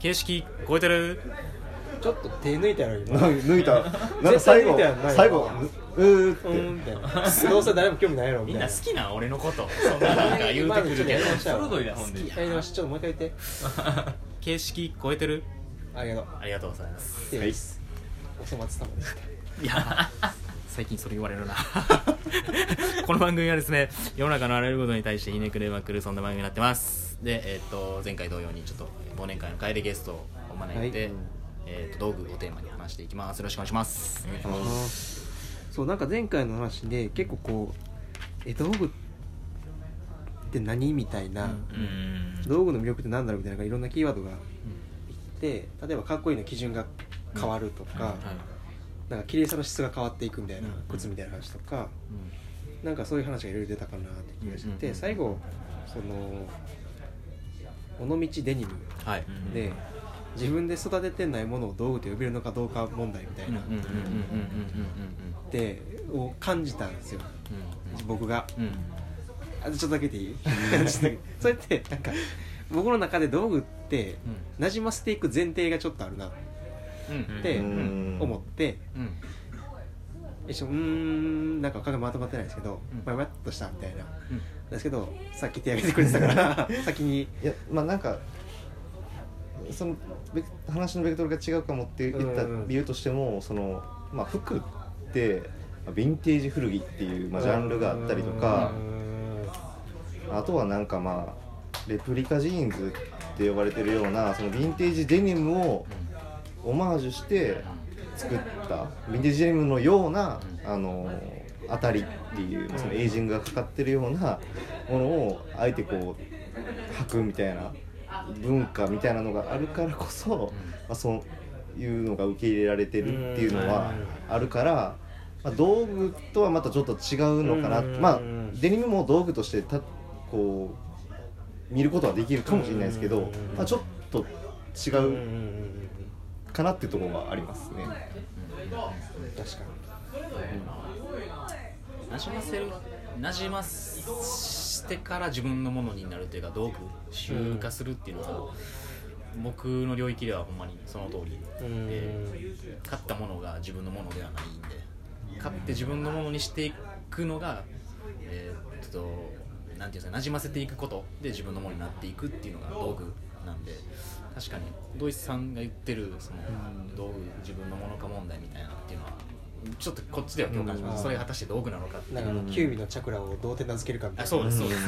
形式超えてる。 ちょっと手抜いたの今抜いた。なんか最後みたいな。 どうせ誰も興味ないやろみみんたいな。 な好きな俺のことそんななんか言うてくるけど鋭いなほんで。 やり直しちょっともう一回言って。 形式超えてる。 ありがとう。 ありがとうございます。 はい。お粗末様でした。 いや最近それ言われるなこの番組はですね、世の中のあらゆることに対してひねくれまくるそんな番組になってます。で、前回同様にちょっと忘年会の会でゲストをお招いて、道具をテーマに話していきます。よろしくお願いします。 そうなんか前回の話で結構こう道具って何みたいな、道具の魅力って何だろうみたいないろんなキーワードがいって、例えばかっこいいの基準が変わるとか、なんか綺麗さの質が変わっていくみたいな、靴みたいな話とか、なんかそういう話がいろいろ出たかなって気がしてて、最後その尾道デニムで自分で育ててないものを道具と呼べるのかどうか問題みたいなでを感じたんですよ、僕が。ちょっとだけでいいそれってなんか僕の中で道具って馴染ませていく前提がちょっとあるなって思って、なんか考えまとまってないですけど、まやっとしたみたいな、ですけどさっき手挙げてくれてたから先に。 いやまあなんかその話のベクトルが違うかもって言った理由としても、そのまあ服ってヴィンテージ古着っていうジャンルがあったりとか、あとはなんかまあレプリカジーンズって呼ばれてるようなそのヴィンテージデニムをオマージュして作ったヴィンテージデニムのような当たりっていうそのエイジングがかかってるようなものをあえてこう履くみたいな文化みたいなのがあるからこそ、そういうのが受け入れられてるっていうのはあるから、道具とはまたちょっと違うのかな。デニムも道具としてこう見ることはできるかもしれないですけど、ちょっと違うかなっていうところがありますね。 確かになじましてから自分のものになるというか、道具習化するっていうのは、僕の領域ではほんまにその通りで、買ったものが自分のものではないんで、買って自分のものにしていくのがなんていうんですか、馴染ませていくことで自分のものになっていくっていうのが道具なんで、確かにドイツさんが言ってるその道具自分のものか問題みたいなっていうのはちょっとこっちでは共感します。それが果たして道具なのかって。 なんかキュービのチャクラをどうやって名付けるかみたいな。 そうですそうです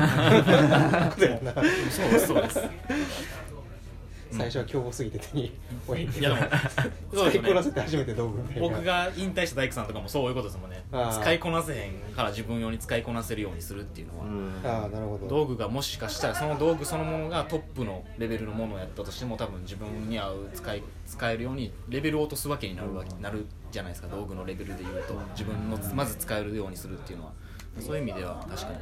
そうです最初は凶暴すぎて手に負えて、 いやでも使いこなせて初めて道具みたいな。 僕が引退した大工さんとかもそういうことですもんね。使いこなせへんから自分用に使いこなせるようにするっていうのは、 なるほど。 道具がもしかしたらその道具そのものがトップのレベルのものをやったとしても、多分自分に合う使えるようにレベルを落とすわけになるじゃないですか。道具のレベルでいうと自分のまず使えるようにするっていうのは、そういう意味では確かに、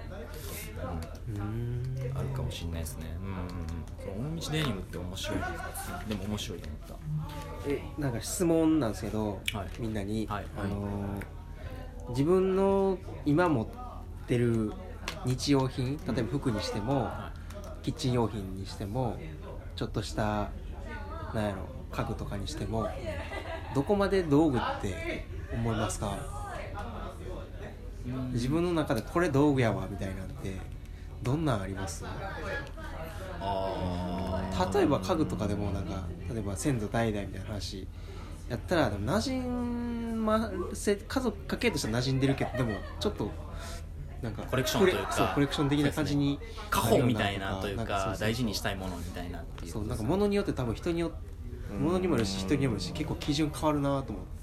あるかもしれないですね。尾道デニムって面白いです。でも面白いと思った。 なんか質問なんですけど、みんなに、自分の今持ってる日用品、例えば服にしても、キッチン用品にしても、ちょっとしたなんやろ家具とかにしても、どこまで道具って思いますか？自分の中でこれ道具やわみたいなんてどんなんあります？例えば家具とかでもなんか、例えば先祖代々みたいな話やったら、馴染ませ家族家系としては馴染んでるけど、でもちょっとなんかコレクションというかコレクション的な感じに、 家宝みたいなというか大事にしたいものみたいなっていう。 そうなんか物によって多分人によって物にもよるし人にもよるし、結構基準変わるなと思って、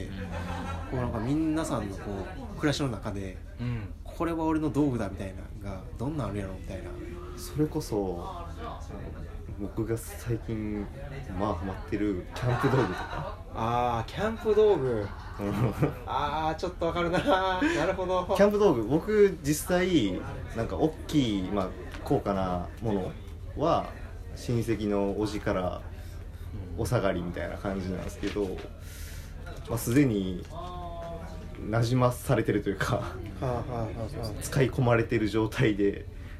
こうなんか皆さんのこう暮らしの中で、これは俺の道具だみたいなのがどんなんあるやろみたいな。 それこそ僕が最近ハマってるキャンプ道具とか。 キャンプ道具ちょっとわかるな。なるほど。 キャンプ道具、僕実際なんか大きい、高価なものは親戚のおじからお下がりみたいな感じなんですけど、すでに馴染まされてるというか使い込まれてる状態で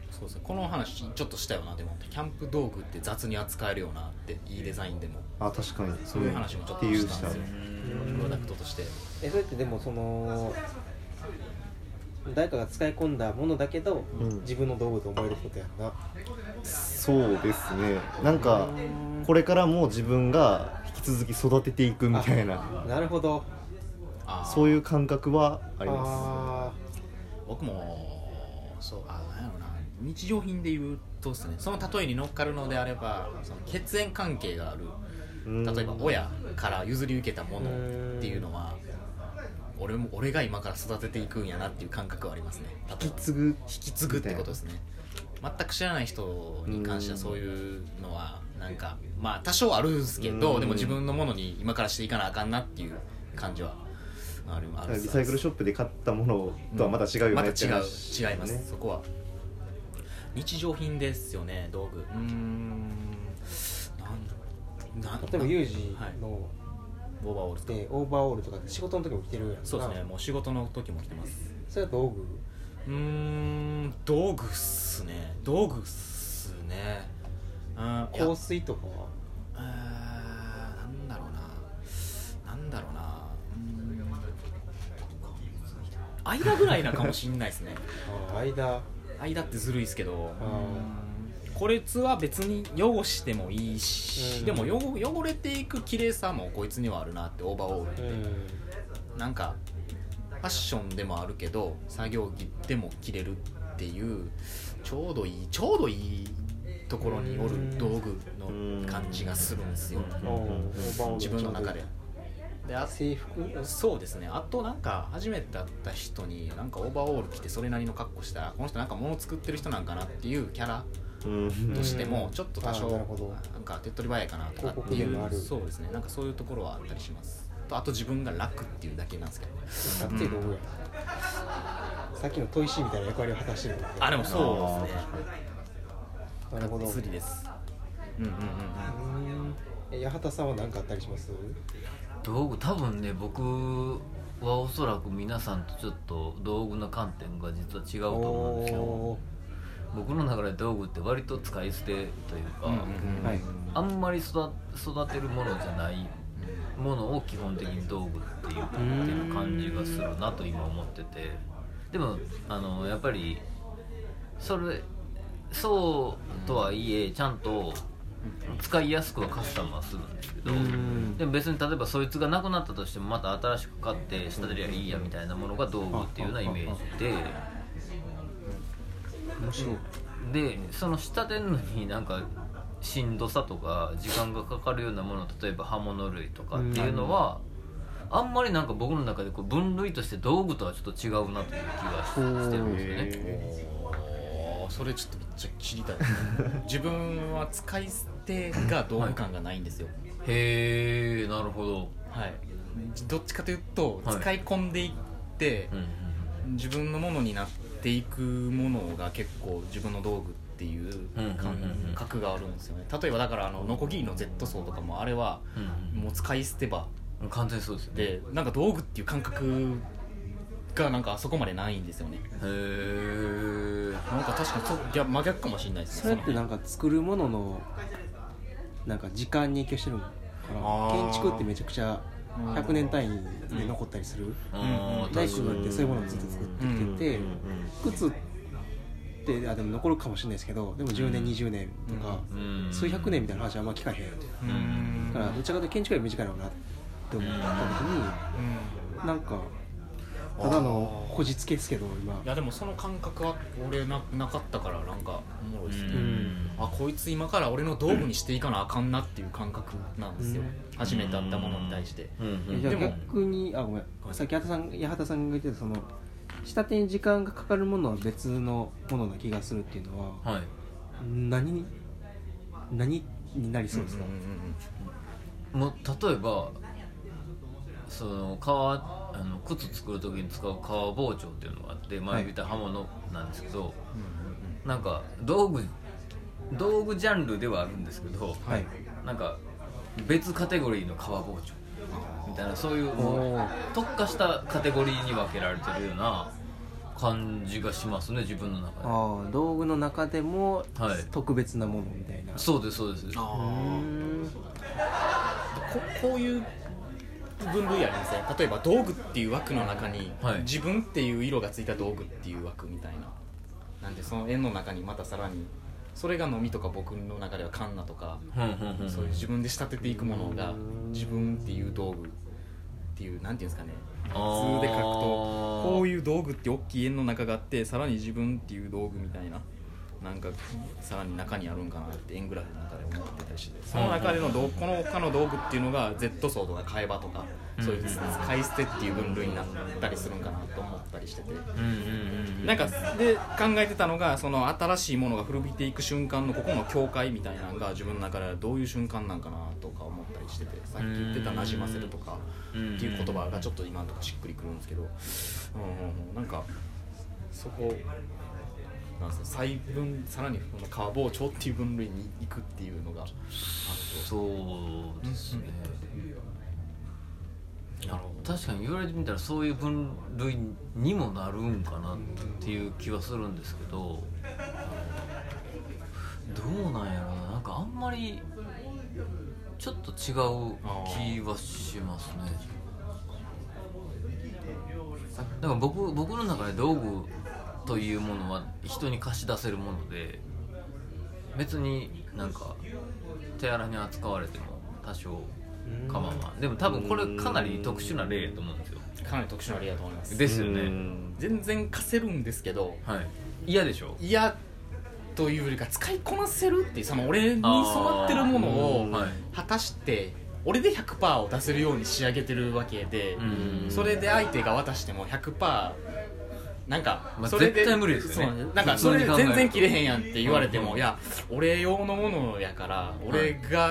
そうですね、この話ちょっとしたよな。でもキャンプ道具って雑に扱えるよなっていいデザインでも確かにそういう話もちょっとしたんですよ、プロダクトとして。 それってでもその誰かが使い込んだものだけど、自分の道具と思えることやんな。 そうですね。なんかこれからも自分が引き続き育てていくみたいな、 なるほど、 そういう感覚はあります。 僕もそう、なんやろな、日常品で言うとですね、その例えに乗っかるのであれば、その血縁関係がある、例えば親から譲り受けたものっていうのは俺が今から育てていくんやなっていう感覚はありますね。 引き継ぐってことですね。全く知らない人に関してはそういうのはなんかまあ多少あるんですけど、でも自分のものに今からしていかなあかんなっていう感じはある。 リサイクルショップで買ったものとはまた違うよね、 また違います、そこは日常品ですよね、道具。 例えばユージのオーバーオールとか、 オーバーオールとか仕事の時も着てるやんか。 そうですね、もう仕事の時も着てます。 それは道具？ 道具っすね。 香水とかは？ なんだろうな、間ぐらいなかもしんないですね。間ってずるいですけど、こいつは別に汚してもいいし、でも汚れていく綺麗さもこいつにはあるなって。オーバーオールってなんかファッションでもあるけど作業着でも着れるっていうちょうどいいところにおる道具の感じがするんですよ、自分の中で。 制服？ そうですね。あとなんか初めて会った人になんかオーバーオール着てそれなりの格好したら、この人なんか物作ってる人なんかなっていうキャラとしてもちょっと多少なんか手っ取り早いかなとかっていう、そうですね、なんかそういうところはあったりします。あと自分が楽っていうだけなんですけど、 楽ってどうや、さっきの砥石みたいな役割を果たしてる。 でもそうですね。 なるほど。 釣りです。 八幡さんは何かあったりします？ 道具、多分ね、僕はおそらく皆さんとちょっと道具の観点が実は違うと思うんですよ。僕の中で道具って割と使い捨てというか、あんまり育てるものじゃないものを基本的に道具っていう感じがするなと今思ってて、でもやっぱりそうとはいえちゃんと使いやすくはカスタムはするんですけど、でも別に例えばそいつがなくなったとしてもまた新しく買って仕立てりゃいいやみたいなものが道具っていうようなイメージで、でその仕立てるのになんかしんどさとか時間がかかるようなもの、例えば刃物類とかっていうのはあんまりなんか僕の中でこう分類として道具とはちょっと違うなという気がしてるんですよね。 それちょっとめっちゃ知りたいですね。自分は使い捨てが道具感がないんですよ。 へー、なるほど。 はい、どっちかというと使い込んでいって、自分のものになっていくものが結構自分の道具っていう感覚があるんですよね。例えばだからノコギリの Z ソーとかもあれはもう使い捨て場完全にそうですよね。 でなんか道具っていう感覚がなんかあそこまでないんですよね。 へー、 なんか確かに真逆かもしれないですね。 それってなんか作るもののなんか時間に影響してるのかな。建築ってめちゃくちゃ100年単位で残ったりする。大工ってそういうものをずっと作ってきてて、靴ってでも残るかもしれないですけど、でも10年20年とか数百年みたいな話はあんま聞かへん。だからどちらかというと建築より短いのかなって思った時に、なんかただのこじつけですけど今。 いやでもその感覚は俺 なかったからなんかおもろいですね。こいつ今から俺の道具にしていかなあかんなっていう感覚なんですよ。初めて会ったものに対して。 じゃあ逆にごめん、さっき八幡さんが言ってたその仕立てに時間がかかるものは別のものな気がするっていうのは、何になりそうですか？ もう例えばその靴作る時に使う革包丁っていうのがあって、前見た刃物なんですけど、なんか道具ジャンルではあるんですけど、なんか別カテゴリーの革包丁みたいな、そういう特化したカテゴリーに分けられてるような感じがしますね自分の中で。 ああ道具の中でもはい特別なものみたいな、 そうですそうです。 こういう分類ありますね。例えば道具っていう枠の中に、 はい自分っていう色がついた道具っていう枠みたいな、なんでその円の中にまたさらにそれが飲みとか僕の中ではカンナとか、そういう自分で仕立てていくものが自分っていう道具っていう、なんていうんですかね、図で書くとこういう道具って大きい円の中があって、さらに自分っていう道具みたいな、なんかさらに中にあるんかなって円グラフの中で思ってたりして、その中でのこの他の道具っていうのが Z 層とか替え刃とか、そういう使い捨てっていう分類になったりするんかなと思ったりしてて、なんかで考えてたのが、その新しいものが古びていく瞬間のここの境界みたいなのが自分の中ではどういう瞬間なんかなとか思ったりしてて、さっき言ってたなじませるとかっていう言葉がちょっと今のところしっくりくるんですけど、なんかそこなんですか、細分さらにカーボーチョっていう分類に行くっていうのがあると。 そうですね、 なるほど。 確かに言われてみたらそういう分類にもなるんかなっていう気はするんですけど、どうなんやろな、なんかあんまりちょっと違う気はしますね。だから僕の中で道具というものは人に貸し出せるもので、別になんか手荒に扱われても多少構わん。でも多分これかなり特殊な例やと思うんですよ。 かなり特殊な例だと思います。 ですよね。 全然貸せるんですけど、 はい、嫌でしょ。 嫌というよりか使いこなせるっていう、その俺に染まってるものを果たして俺で 100% を出せるように仕上げてるわけで、それで相手が渡しても 100% なんかそれで、 絶対無理ですよね。 なんかそれで全然切れへんやんって言われても、いや俺用のものやから俺が